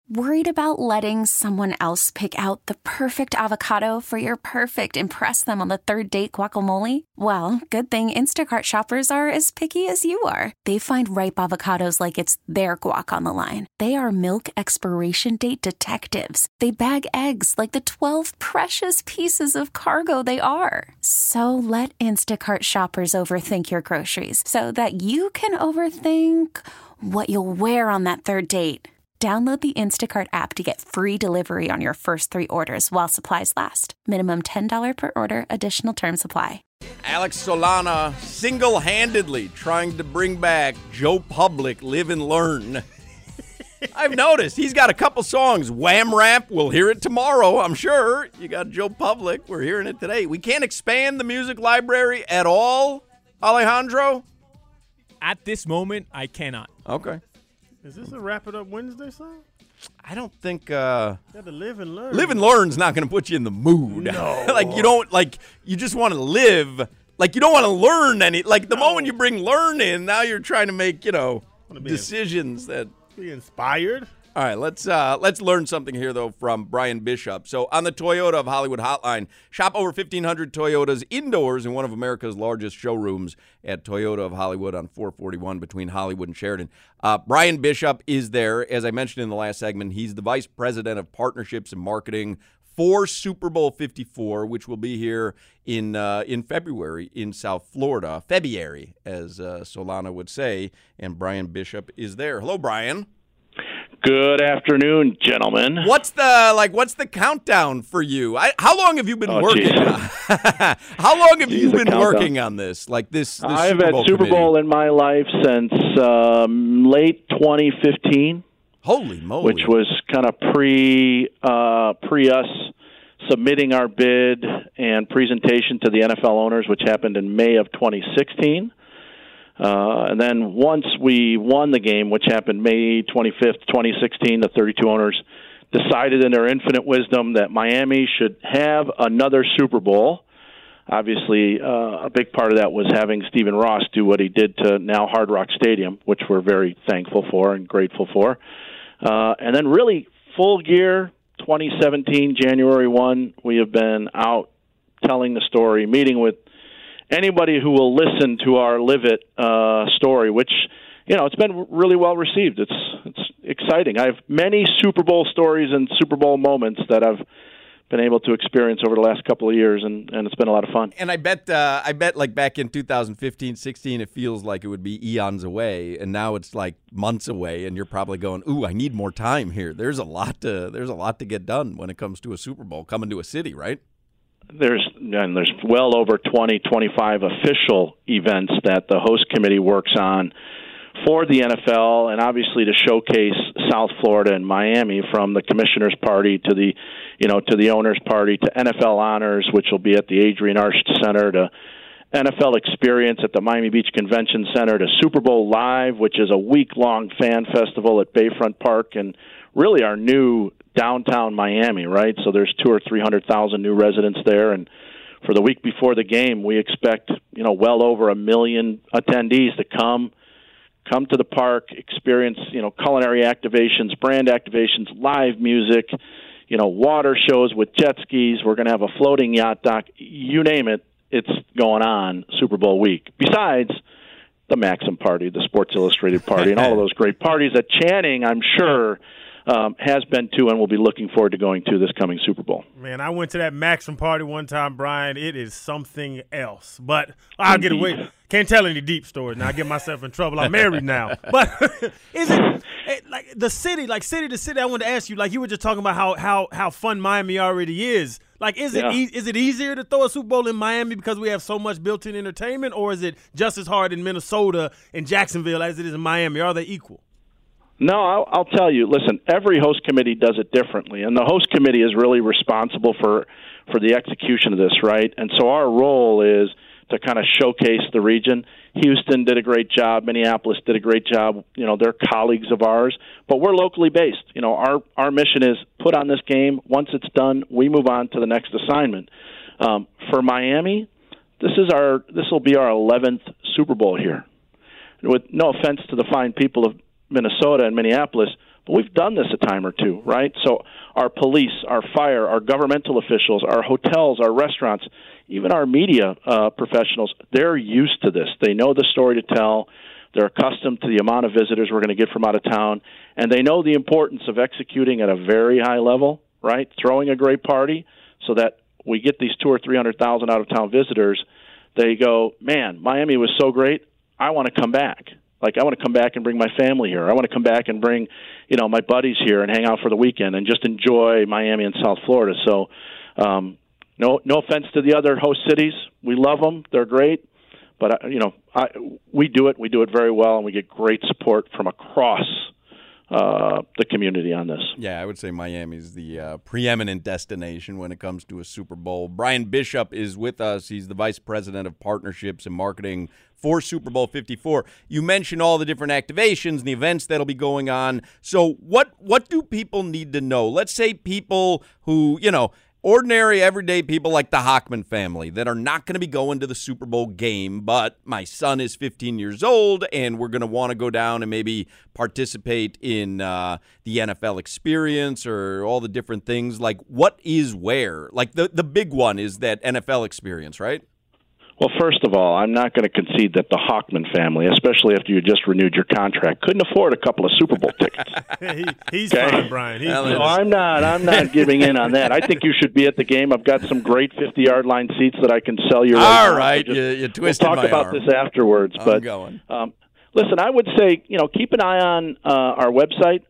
Worried about letting someone else pick out the perfect avocado for your perfect impress them on the third date guacamole? Well, good thing Instacart shoppers are as picky as you are. They find ripe avocados like it's their guac on the line. They are milk expiration date detectives. They bag eggs like the 12 precious pieces of cargo they are. So let Instacart shoppers overthink your groceries so that you can overthink what you'll wear on that third date. Download the Instacart app to get free delivery on your first 3 orders while supplies last. Minimum $10 per order. Additional terms apply. Alex Solana single-handedly trying to bring back Joe Public, Live and Learn. I've noticed he's got a couple songs. Wham Rap, we'll hear it tomorrow, I'm sure. You got Joe Public, we're hearing it today. We can't expand the music library at all, Alejandro? At this moment, I cannot. Okay. Is this a Wrap It Up Wednesday song? I don't think You got to live and learn. Live and Learn's not going to put you in the mood. No. You just want to live. Like, you don't want to learn any. Like, the moment you bring learn in, now you're trying to make, decisions that. Be inspired. All right, let's learn something here, though, from Brian Bishop. So on the Toyota of Hollywood hotline, shop over 1,500 Toyotas indoors in one of America's largest showrooms at Toyota of Hollywood on 441 between Hollywood and Sheridan. Brian Bishop is there. As I mentioned in the last segment, he's the Vice President of Partnerships and Marketing for Super Bowl 54, which will be here in February in South Florida. February, as Solana would say, and Brian Bishop is there. Hello, Brian. Good afternoon, gentlemen. What's the countdown for you? How long have you been working? How long have you been working on this? Like this I've Super Bowl had Super Bowl in my life since late 2015. Holy moly! Which was kind of pre us submitting our bid and presentation to the NFL owners, which happened in May of 2016. And then once we won the game, which happened May 25th, 2016, the 32 owners decided in their infinite wisdom that Miami should have another Super Bowl. Obviously, a big part of that was having Stephen Ross do what he did to now Hard Rock Stadium, which we're very thankful for and grateful for. And then really full gear, 2017, January 1, we have been out telling the story, meeting with anybody who will listen to our Live It story, which, it's been really well received. It's exciting. I have many Super Bowl stories and Super Bowl moments that I've been able to experience over the last couple of years, and it's been a lot of fun. And I bet like back in 2015, 16, it feels like it would be eons away, and now it's like months away, and you're probably going, "Ooh, I need more time here." There's a lot to get done when it comes to a Super Bowl coming to a city, right? There's well over 20, 25 official events that the host committee works on for the NFL, and obviously to showcase South Florida and Miami, from the commissioner's party to the owner's party to NFL honors, which will be at the Adrian Arch Center, to NFL experience at the Miami Beach Convention Center, to Super Bowl Live, which is a week-long fan festival at Bayfront Park, and really our new downtown Miami, right? So there's 200,000 or 300,000 new residents there, and for the week before the game, we expect well over 1 million attendees to come to the park, experience culinary activations, brand activations, live music, water shows with jet skis. We're going to have a floating yacht dock. You name it, it's going on Super Bowl week. Besides the Maxim party, the Sports Illustrated party, and all of those great parties that Channing, I'm sure, has been to and will be looking forward to going to this coming Super Bowl. Man, I went to that Maxim party one time, Brian. It is something else. But I'll get away. Can't tell any deep stories. Now I get myself in trouble. I'm married now. But is it like the city, like city to city? I wanted to ask you, like you were just talking about how fun Miami already is. Like, is it easier to throw a Super Bowl in Miami because we have so much built-in entertainment, or is it just as hard in Minnesota and Jacksonville as it is in Miami? Are they equal? No, I'll tell you. Listen, every host committee does it differently, and the host committee is really responsible for the execution of this, right? And so our role is to kind of showcase the region. Houston did a great job. Minneapolis did a great job. They're colleagues of ours, but we're locally based. Our mission is put on this game. Once it's done, we move on to the next assignment. For Miami, this will be our 11th Super Bowl here. With no offense to the fine people of Minnesota and Minneapolis, But we've done this a time or two, right? So our police, our fire, our governmental officials, our hotels, our restaurants, even our media professionals, they're used to this. They know the story to tell. They're accustomed to the amount of visitors we're going to get from out of town, and they know the importance of executing at a very high level, right? Throwing a great party so that we get these 200,000 or 300,000 out-of-town visitors. They go, man, Miami was so great, I want to come back. Like, I want to come back and bring my family here. I want to come back and bring, my buddies here and hang out for the weekend and just enjoy Miami and South Florida. So, no offense to the other host cities. We love them. They're great. But, we do it. We do it very well, and we get great support from across the community on this. Yeah, I would say Miami's the preeminent destination when it comes to a Super Bowl. Brian Bishop is with us. He's the Vice President of Partnerships and Marketing for Super Bowl 54. You mentioned all the different activations and the events that'll be going on. So what do people need to know? Let's say people who, ordinary, everyday people like the Hochman family that are not going to be going to the Super Bowl game, but my son is 15 years old and we're going to want to go down and maybe participate in the NFL experience or all the different things. Like, what is where? Like, the big one is that NFL experience, right? Well, first of all, I'm not going to concede that the Hochman family, especially after you just renewed your contract, couldn't afford a couple of Super Bowl tickets. He's fine, Brian. No, I'm not giving in on that. I think you should be at the game. I've got some great 50-yard line seats that I can sell you. All right, you twisted my arm. We'll talk about this afterwards. I'm going. Listen, I would say, keep an eye on our website,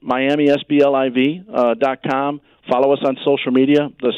miamisbliv.com. Follow us on social media, the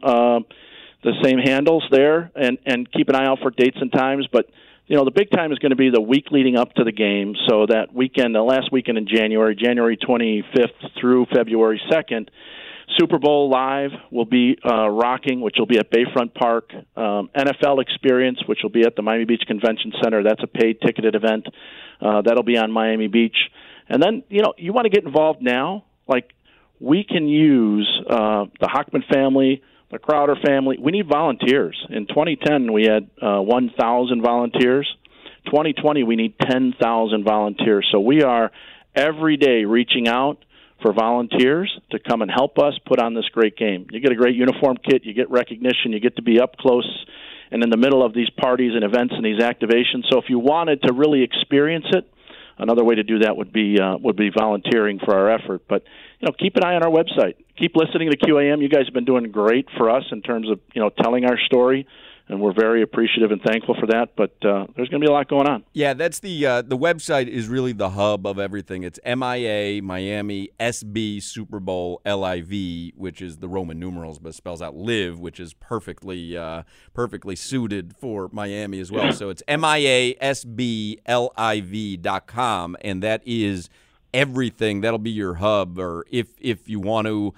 same handles there, and keep an eye out for dates and times. But, the big time is going to be the week leading up to the game. So that weekend, the last weekend in January 25th through February 2nd, Super Bowl Live will be rocking, which will be at Bayfront Park. NFL Experience, which will be at the Miami Beach Convention Center. That's a paid ticketed event. That'll be on Miami Beach. And then, you want to get involved now. Like, we can use the Hochman family, the Crowder family. We need volunteers. In 2010, we had 1,000 volunteers. 2020, we need 10,000 volunteers. So we are every day reaching out for volunteers to come and help us put on this great game. You get a great uniform kit, you get recognition, you get to be up close and in the middle of these parties and events and these activations. So if you wanted to really experience it, another way to do that would be volunteering for our effort. But keep an eye on our website. Keep listening to QAM. You guys have been doing great for us in terms of telling our story, and we're very appreciative and thankful for that. But there's going to be a lot going on. Yeah, that's the website is really the hub of everything. It's MIA Miami SB Super Bowl LIV, which is the Roman numerals, but spells out live, which is perfectly suited for Miami as well. So it's MIASBLIV.com, and that is everything. That'll be your hub. Or if you want to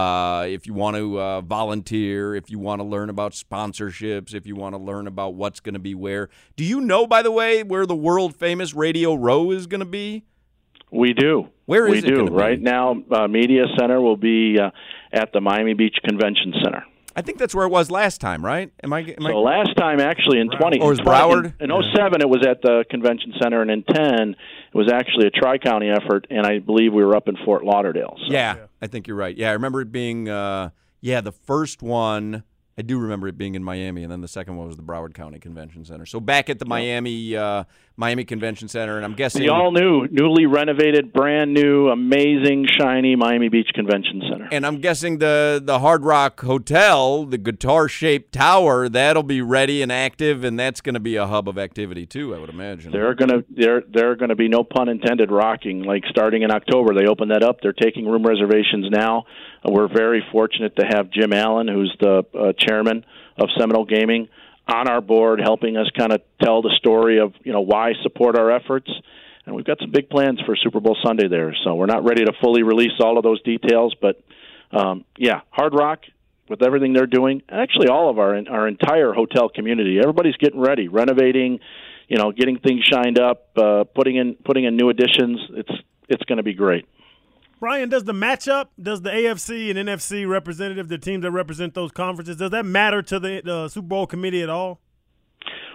volunteer, if you want to learn about sponsorships, if you want to learn about what's going to be where. Do you know, by the way, where the world famous Radio Row is going to be? We do. Where is it going to be? Right now, Media Center will be at the Miami Beach Convention Center. I think that's where it was last time, right? So last time, actually, in 20... Or was Broward? In 07, it was at the Convention Center, and in 10, it was actually a Tri-County effort, and I believe we were up in Fort Lauderdale. So. Yeah, I think you're right. Yeah, I remember it being... the first one, I do remember it being in Miami, and then the second one was the Broward County Convention Center. So back at the Miami Convention Center, and I'm guessing... The all-new, newly renovated, brand-new, amazing, shiny Miami Beach Convention Center. And I'm guessing the Hard Rock Hotel, the guitar-shaped tower, that'll be ready and active, and that's going to be a hub of activity too, I would imagine. They're going to be, no pun intended, rocking. Like, starting in October, they open that up. They're taking room reservations now. We're very fortunate to have Jim Allen, who's the chairman of Seminole Gaming, on our board, helping us kind of tell the story of why support our efforts. And we've got some big plans for Super Bowl Sunday there. So we're not ready to fully release all of those details, but Hard Rock, with everything they're doing, actually all of our entire hotel community, everybody's getting ready, renovating, getting things shined up, putting in new additions. It's going to be great. Brian, does the matchup, does the AFC and NFC representative, the teams that represent those conferences, does that matter to the Super Bowl committee at all?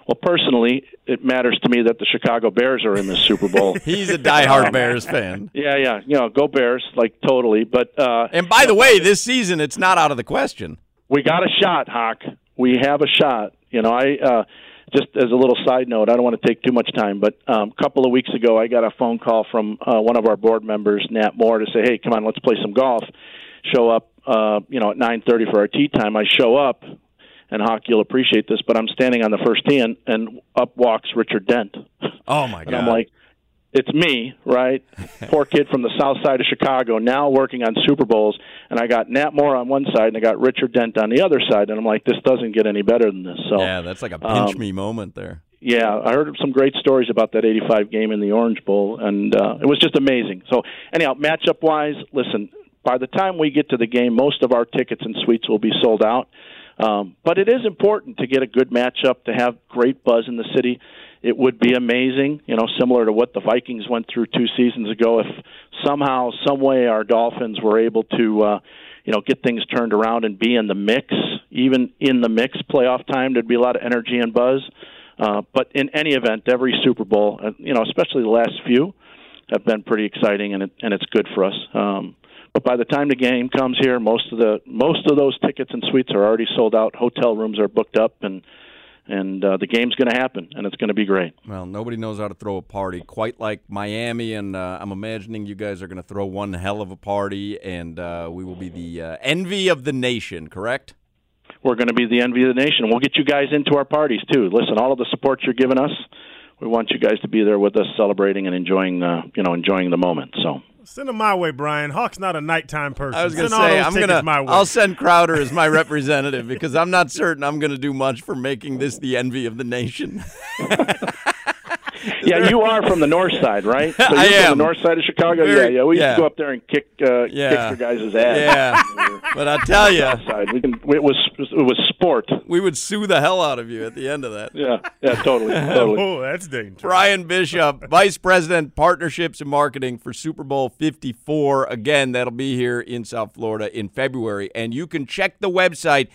Well, personally, it matters to me that the Chicago Bears are in the Super Bowl. He's a diehard Bears fan. Yeah. Go Bears, totally. But and by the way, this season it's not out of the question. We got a shot, Hawk. We have a shot. I just as a little side note, I don't want to take too much time, but a couple of weeks ago, I got a phone call from one of our board members, Nat Moore, to say, "Hey, come on, let's play some golf." Show up, at 9:30 for our tee time. I show up. And Hawk, you'll appreciate this, but I'm standing on the first tee, and up walks Richard Dent. Oh, my God. And I'm like, it's me, right? Poor kid from the south side of Chicago, now working on Super Bowls, and I got Nat Moore on one side, and I got Richard Dent on the other side, and I'm like, this doesn't get any better than this. So yeah, that's like a pinch-me moment there. Yeah, I heard some great stories about that 85 game in the Orange Bowl, and it was just amazing. So anyhow, matchup-wise, listen, by the time we get to the game, most of our tickets and suites will be sold out. But it is important to get a good matchup, to have great buzz in the city. It would be amazing, similar to what the Vikings went through 2 seasons ago, if somehow, some way, our Dolphins were able to, get things turned around and be in the mix. Even in the mix playoff time, there'd be a lot of energy and buzz. But in any event, every Super Bowl, especially the last few, have been pretty exciting, and it's good for us. But by the time the game comes here, most of those tickets and suites are already sold out. Hotel rooms are booked up, and the game's going to happen, and it's going to be great. Well, nobody knows how to throw a party quite like Miami, and I'm imagining you guys are going to throw one hell of a party, and we will be the envy of the nation, correct? We're going to be the envy of the nation. We'll get you guys into our parties, too. Listen, all of the support you're giving us, we want you guys to be there with us celebrating and enjoying the moment, so. Send them my way, Brian. Hawk's not a nighttime person. I was going to say, I'll send Crowder as my representative because I'm not certain I'm going to do much for making this the envy of the nation. Yeah, you are from the north side, right? So I am. From the north side of Chicago? Yeah. We used to go up there and kick your guys' ass. Yeah, but I tell you. It was sport. We would sue the hell out of you at the end of that. Yeah, totally. Oh, that's dangerous. Brian Bishop, Vice President, Partnerships and Marketing for Super Bowl 54. Again, that'll be here in South Florida in February. And you can check the website,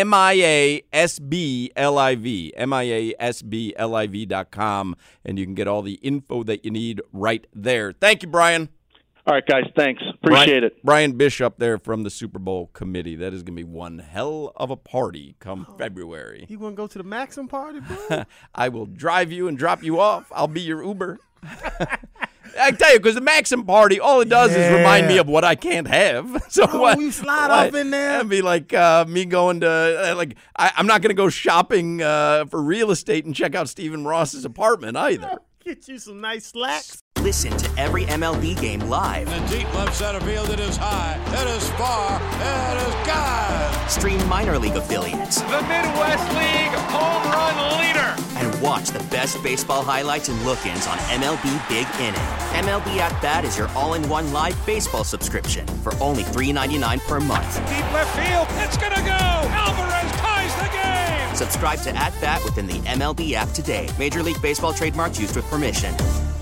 MIASBLIV.com, and you can get all the info that you need right there. Thank you, Brian. All right, guys, thanks. Appreciate it. Brian Bishop there from the Super Bowl committee. That is going to be one hell of a party come February. You want to go to the Maxim party, bro? I will drive you and drop you off. I'll be your Uber. I tell you, because the Maxim party, all it does is remind me of what I can't have. So you slide off in there. It'd be like me going to I'm not going to go shopping for real estate and check out Stephen Ross's apartment either. Get you some nice slacks. Listen to every MLB game live. In the deep left center field, it is high, it is far, it is gone. Stream minor league affiliates. The Midwest League home run leader. And watch the best baseball highlights and look-ins on MLB Big Inning. MLB At Bat is your all-in-one live baseball subscription for only $3.99 per month. Deep left field, it's gonna go. Alvarez ties the game. Subscribe to At Bat within the MLB app today. Major League Baseball trademarks used with permission.